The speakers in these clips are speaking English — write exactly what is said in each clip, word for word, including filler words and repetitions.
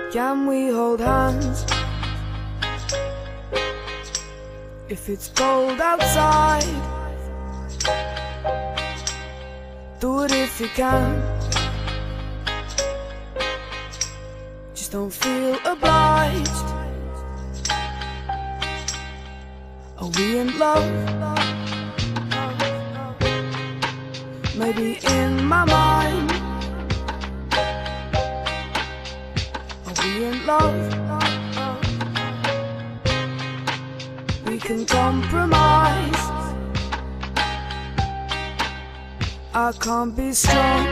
Can we hold hands? If it's cold outside, do it if you can. Just don't feel obliged. Are we in love? Maybe in my mind. Are we in love? We can compromise. I can't be strong,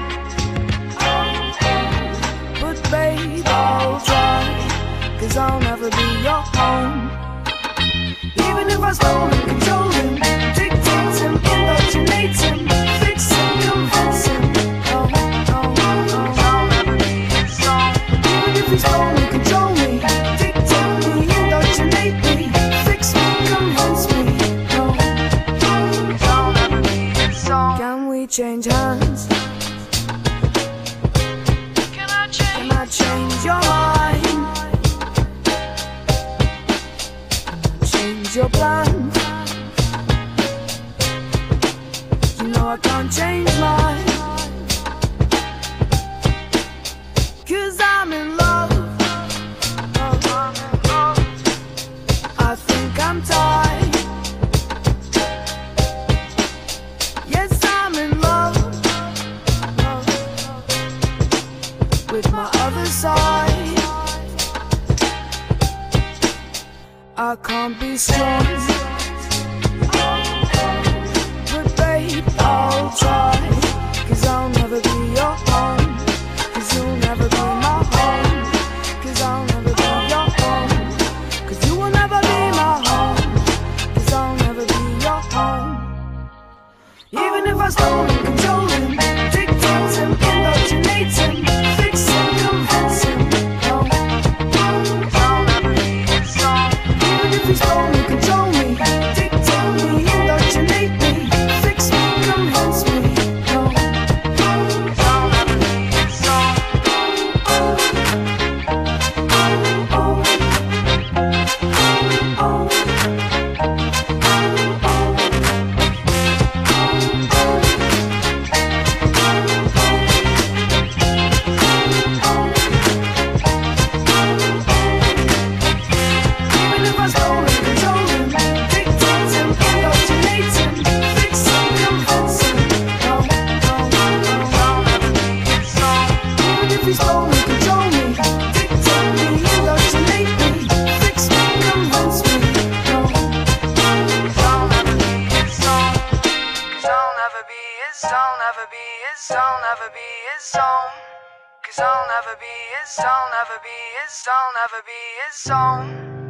but babe, I'll try. Cause I'll never be your home. Even if I stole and control him, dictate him, indoctrinate him, fix him, convince him. No, no, no, I'll never be his song. Even if he stole and control me, dictate me, indoctrinate me, fix me, convince me. No, I'll never be his song. Can we change hands? Can I change? Can I change your mind? Your plan. You know I can't change mine. Cause I'm in love. I think I'm tired. Yes, I'm in love with my other side. I can't be strong, but babe, I'll try. Cause I'll never be your home. Cause you'll never be my home. Cause I'll never be your home. Cause you will never be my home. Cause I'll never be your home. Even if I stole and control him, dictate him, indoctrinate him, fix him, convince him. No, I'll never be his song. If he stole me, control me, dictate me, indoctrinate me, fix me, convince me. No, I'll never be his song. Oh, oh, oh, oh, I'll never be his, I'll never be his song. Cause I'll never be his, I'll never be his, I'll never be his song.